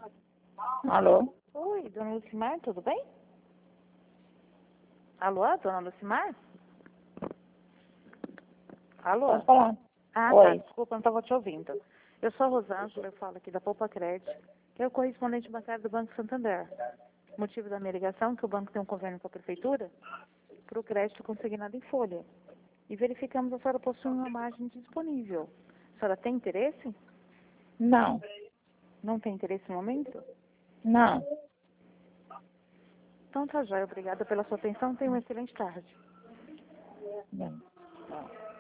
Alô? Oi, dona Lucimar, tudo bem? Alô, dona Lucimar? Alô? Pode falar. Ah, tá, Oi. desculpa, não estava te ouvindo. Eu sou a Rosângela, eu falo aqui da Poupa Crédito, que é o correspondente bancário do Banco Santander. O motivo da minha ligação é que o banco tem um convênio com a prefeitura para o crédito consignado em folha. E verificamos se a senhora possui uma margem disponível. A senhora tem interesse? Não. Não tem interesse no momento? Não. Então tá, joia. Obrigada pela sua atenção. Tenha uma excelente tarde. Não. Tá.